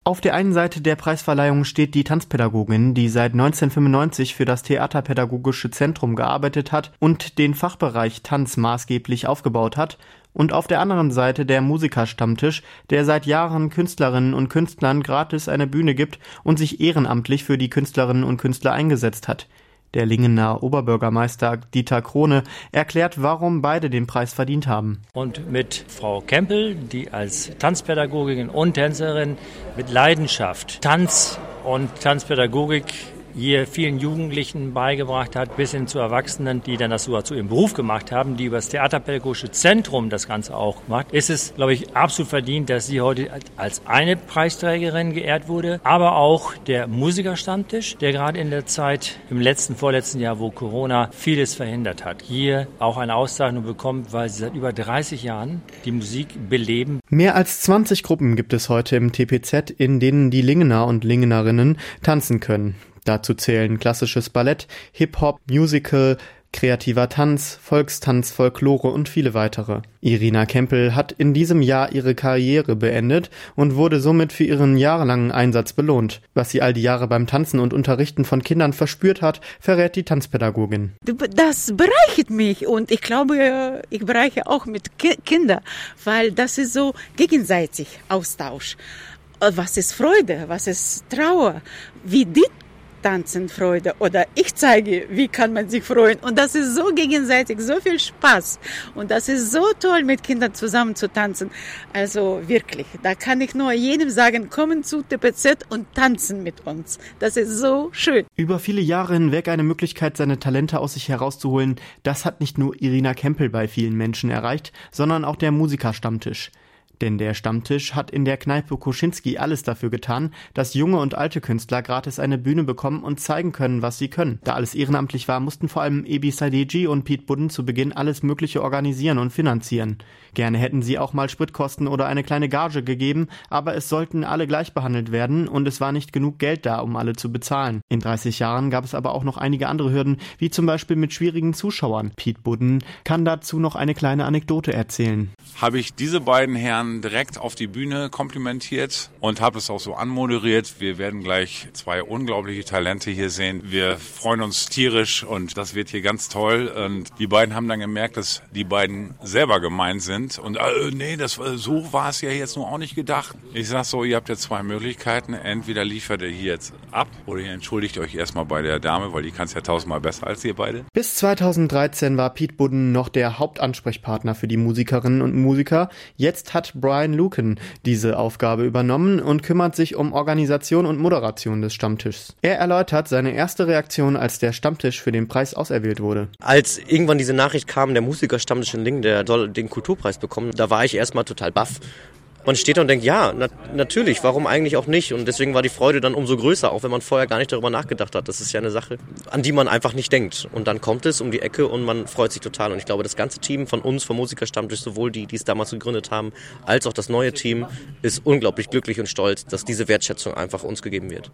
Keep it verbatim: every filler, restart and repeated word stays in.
Auf der einen Seite der Preisverleihung steht die Tanzpädagogin, die seit neunzehnhundertfünfundneunzig für das Theaterpädagogische Zentrum gearbeitet hat und den Fachbereich Tanz maßgeblich aufgebaut hat, und auf der anderen Seite der Musikerstammtisch, der seit Jahren Künstlerinnen und Künstlern gratis eine Bühne gibt und sich ehrenamtlich für die Künstlerinnen und Künstler eingesetzt hat. Der Lingener Oberbürgermeister Dieter Krohne erklärt, warum beide den Preis verdient haben. Und mit Frau Kempel, die als Tanzpädagogin und Tänzerin mit Leidenschaft Tanz und Tanzpädagogik hier vielen Jugendlichen beigebracht hat, bis hin zu Erwachsenen, die dann das sogar zu ihrem Beruf gemacht haben, die über das Theaterpädagogische Zentrum das Ganze auch macht, ist es, glaube ich, absolut verdient, dass sie heute als eine Preisträgerin geehrt wurde, aber auch der Musikerstammtisch, der gerade in der Zeit, im letzten, vorletzten Jahr, wo Corona vieles verhindert hat, hier auch eine Auszeichnung bekommt, weil sie seit über dreißig Jahren die Musik beleben. Mehr als zwanzig Gruppen gibt es heute im T P Z, in denen die Lingener und Lingenerinnen tanzen können. Dazu zählen klassisches Ballett, Hip-Hop, Musical, kreativer Tanz, Volkstanz, Folklore und viele weitere. Irina Kempel hat in diesem Jahr ihre Karriere beendet und wurde somit für ihren jahrelangen Einsatz belohnt. Was sie all die Jahre beim Tanzen und Unterrichten von Kindern verspürt hat, verrät die Tanzpädagogin. Das bereichert mich und ich glaube, ich bereiche auch mit Ki- Kindern, weil das ist so gegenseitig Austausch. Was ist Freude, was ist Trauer, wie die tanzen Freude oder ich zeige, wie kann man sich freuen und das ist so gegenseitig, so viel Spaß und das ist so toll, mit Kindern zusammen zu tanzen. Also wirklich, da kann ich nur jedem sagen, kommen zu T P Z und tanzen mit uns. Das ist so schön. Über viele Jahre hinweg eine Möglichkeit, seine Talente aus sich herauszuholen, das hat nicht nur Irina Kempel bei vielen Menschen erreicht, sondern auch der Musikerstammtisch. Denn der Stammtisch hat in der Kneipe Koschinski alles dafür getan, dass junge und alte Künstler gratis eine Bühne bekommen und zeigen können, was sie können. Da alles ehrenamtlich war, mussten vor allem Ebi Sadeghi und Piet Budden zu Beginn alles Mögliche organisieren und finanzieren. Gerne hätten sie auch mal Spritkosten oder eine kleine Gage gegeben, aber es sollten alle gleich behandelt werden und es war nicht genug Geld da, um alle zu bezahlen. In dreißig Jahren gab es aber auch noch einige andere Hürden, wie zum Beispiel mit schwierigen Zuschauern. Piet Budden kann dazu noch eine kleine Anekdote erzählen. Habe ich diese beiden Herren direkt auf die Bühne komplimentiert und habe es auch so anmoderiert. Wir werden gleich zwei unglaubliche Talente hier sehen. Wir freuen uns tierisch und das wird hier ganz toll. Und die beiden haben dann gemerkt, dass die beiden selber gemeint sind. Und äh, nee, das, so war es ja jetzt nur auch nicht gedacht. Ich sag so, ihr habt jetzt zwei Möglichkeiten. Entweder liefert ihr hier jetzt ab oder ihr entschuldigt euch erstmal bei der Dame, weil die kann es ja tausendmal besser als ihr beide. Bis zweitausenddreizehn war Piet Budden noch der Hauptansprechpartner für die Musikerinnen und Musiker. Jetzt hat Brian Luken diese Aufgabe übernommen und kümmert sich um Organisation und Moderation des Stammtischs. Er erläutert seine erste Reaktion, als der Stammtisch für den Preis auserwählt wurde. Als irgendwann diese Nachricht kam, der Musikerstammtisch in Lingen, der soll den Kulturpreis bekommen, da war ich erstmal total baff. Man steht da und denkt, ja, na, natürlich, warum eigentlich auch nicht? Und deswegen war die Freude dann umso größer, auch wenn man vorher gar nicht darüber nachgedacht hat. Das ist ja eine Sache, an die man einfach nicht denkt. Und dann kommt es um die Ecke und man freut sich total. Und ich glaube, das ganze Team von uns, vom Musikerstammtisch, sowohl die, die es damals gegründet haben, als auch das neue Team, ist unglaublich glücklich und stolz, dass diese Wertschätzung einfach uns gegeben wird.